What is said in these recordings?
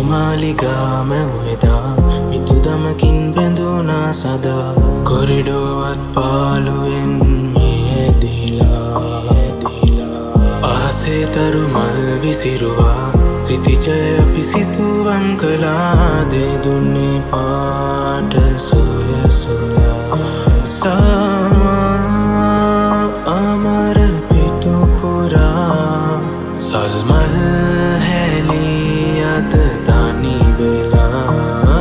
මාලිගා මැව්වෙදා මිතුදමකින් බැඳුනා සදා කොරිඩෝවත් පාලුවෙන් මියැදිලා අහසේ තරු මල් විසිරුවා සිතිජය අපි සිතුවම් කළා දේ දුන්නේ පාට සොය සොයා සාමා අමර පිටු පුරා සල්මල් හැලී අත තනි වෙලා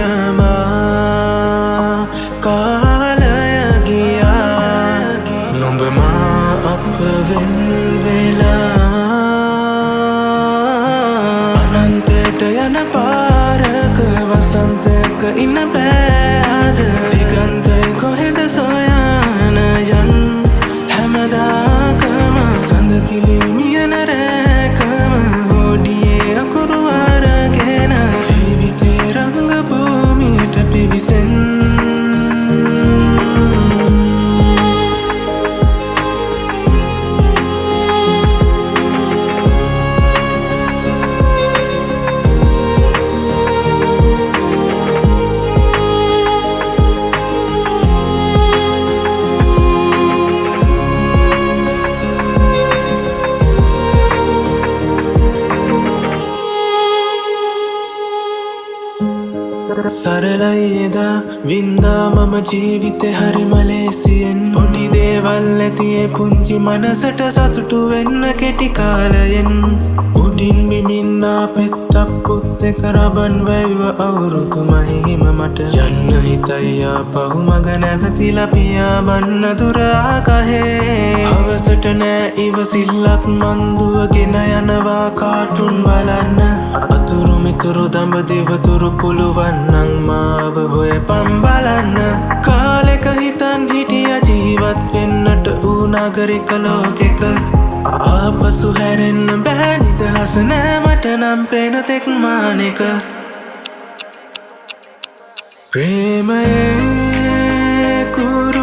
පියමා කාලය ගියා නුඹ මා අප වෙන් වෙලා අනන්තයට යන පාරක වසන්තයක ඉන්න බෑ අද දිගන්තය කොහෙද සොයන යන් හැමදාකම සඳ කිලිමියන රැකම හොඩියේ අකුරු අරගෙන ජීවිතේ රංග භූමියට පිවිසෙන් සරලයි එදා වින්දා මම ජීවිතේ හරිම ලේසියෙන් පොඩි දේවල් ඇතියේ පුංචි මනසට සතුටු වෙන්න කෙටි කාලයෙන් උඩින් බිමින් ආපෙත්තප්පුත් එක රබන් වැයුව අවුරුදු මහිම මට යන්න හිතයි ආපහු මග නැවතිලා පියාඹන්න දුර ආකහේ හවසට නෑ ඉවසිල්ලක් මන් දුවගෙන යනවා කාටුන් බලන්න අතුරු මිතුරු දඹදිව තුරු පුළුවන් නං මාව හොයපන් බලන්න කාලෙක හිතන් හිටිය ජීවත් වෙන්නට ඌ නාගරික ලෝකෙක ආපසු හැරෙන්න බෑ නිදහස නෑ මට නම් පේන තෙක් මානෙක ප්‍රේමයේ කුරු